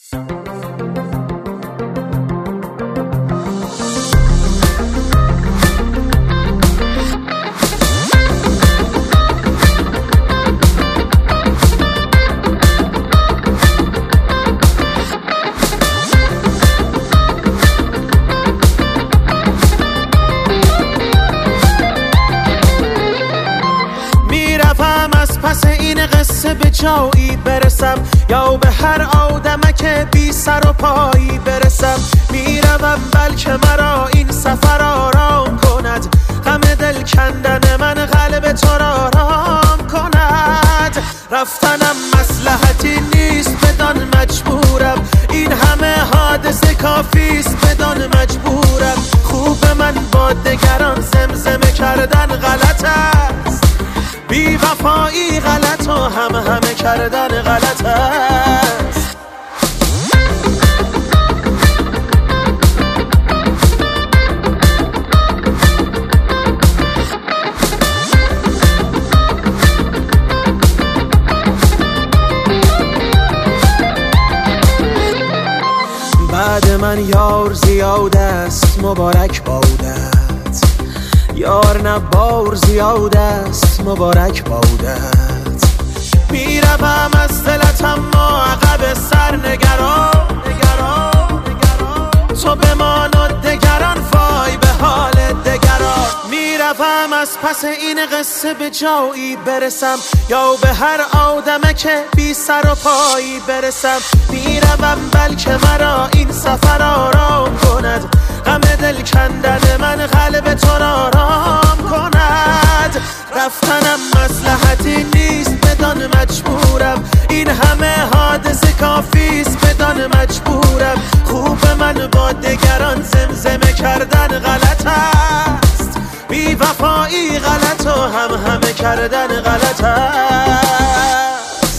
پس این قصه به جایی برسم یا به هر آدمک بی سر و پایی برسم. میروم بلکه مرا این سفر آرام کند، غم دل کندن من قلب تو را آرام کند. رفتنم مصلحتی نیست بدان مجبورم، این همه حادثه کافیست بدان مجبورم. خوب من با دگران زمزمه کردن غلط است، بی وفایی غلط و همه کردن غلط است. بعد من یار زیاد است مبارک بادت، یار نه بار زیاد است مبارک بادت. میروم از دلت اما عقب سر نگران، تو بمان و دگران وای به حال دگران. میروم از پس این قصه به جایی برسم یا به هر آدمک بی سر و پایی برسم. میروم بلکه مرا این سفر آرام کند، غم دل کندن من قلب تو را آرام کند. رفتنم مصلحتی نیست بدان مجبورم، این همه حادثه کافیست بدان مجبورم. خوب من با دگران زمزمه کردن غلط است، بی وفایی غلط و همه کردن غلط است.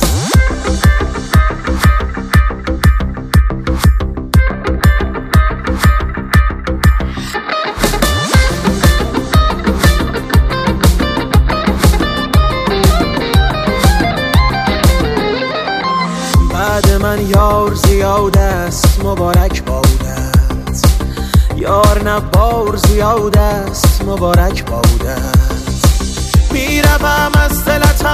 بعد من یار زیاد است مبارک بادت، یار نه بار زیاد است مبارک بادت. میروم از دلت